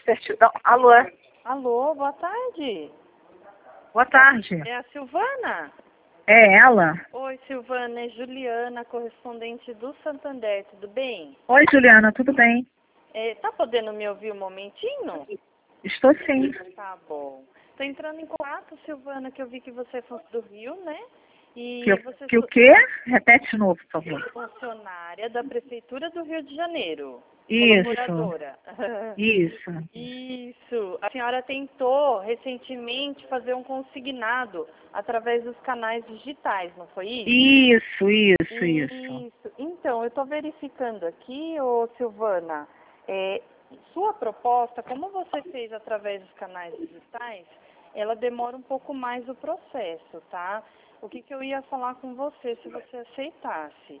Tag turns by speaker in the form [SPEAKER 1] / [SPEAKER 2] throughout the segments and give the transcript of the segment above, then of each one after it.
[SPEAKER 1] certidão. Alô?
[SPEAKER 2] Alô, boa tarde.
[SPEAKER 1] Boa tarde.
[SPEAKER 2] É a Silvana?
[SPEAKER 1] É ela?
[SPEAKER 2] Oi, Silvana, é Juliana, correspondente do Santander, tudo bem?
[SPEAKER 1] Oi, Juliana, tudo bem?
[SPEAKER 2] Tá podendo me ouvir um momentinho?
[SPEAKER 1] Estou sim.
[SPEAKER 2] Tá bom. Tô entrando em contato, Silvana, que eu vi que você fosse do Rio, né? E você
[SPEAKER 1] Que o quê? Repete de novo, por favor.
[SPEAKER 2] funcionária da Prefeitura do Rio de Janeiro.
[SPEAKER 1] Isso.
[SPEAKER 2] Colaboradora.
[SPEAKER 1] Isso.
[SPEAKER 2] Isso. A senhora tentou recentemente fazer um consignado através dos canais digitais, não foi isso?
[SPEAKER 1] Isso.
[SPEAKER 2] Então, eu estou verificando aqui, ô Silvana, sua proposta, como você fez através dos canais digitais, ela demora um pouco mais o processo, tá? O que eu ia falar com você, se você aceitasse?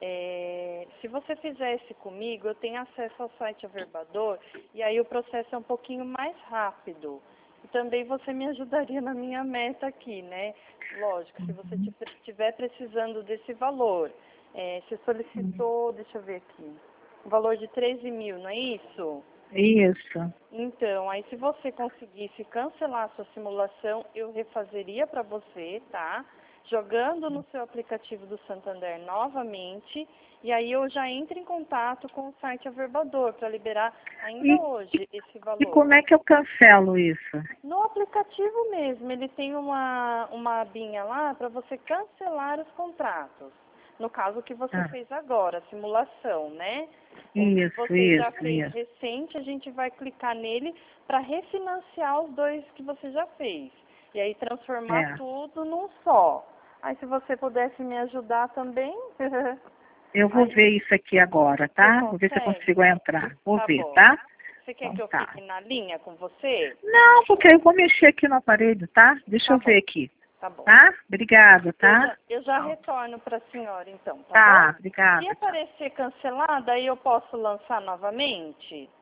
[SPEAKER 2] Se você fizesse comigo, eu tenho acesso ao site Averbador e aí o processo é um pouquinho mais rápido. E também você me ajudaria na minha meta aqui, né? Lógico, se você estiver precisando desse valor, você solicitou, deixa eu ver aqui, um valor de 13 mil, não é isso?
[SPEAKER 1] Isso.
[SPEAKER 2] Então, aí se você conseguisse cancelar a sua simulação, eu refazeria para você, tá? Jogando no seu aplicativo do Santander novamente, e aí eu já entro em contato com o site Averbador para liberar ainda hoje esse valor.
[SPEAKER 1] E como é que eu cancelo isso?
[SPEAKER 2] No aplicativo mesmo, ele tem uma abinha lá para você cancelar os contratos. No caso que você fez agora, a simulação, né? O que você já fez recente, a gente vai clicar nele para refinanciar os dois que você já fez. E aí transformar tudo num só. Aí se você pudesse me ajudar também.
[SPEAKER 1] Eu vou ver isso aqui agora, tá? Vou ver se eu consigo entrar. Vou ver, tá?
[SPEAKER 2] Você quer que eu fique na linha com você?
[SPEAKER 1] Não, porque eu vou mexer aqui no aparelho, tá? Deixa eu ver aqui.
[SPEAKER 2] Tá bom.
[SPEAKER 1] Tá? Obrigada, tá?
[SPEAKER 2] Eu já retorno para a senhora, então,
[SPEAKER 1] Tá,
[SPEAKER 2] bom?
[SPEAKER 1] obrigada.
[SPEAKER 2] Se aparecer cancelada, aí eu posso lançar novamente?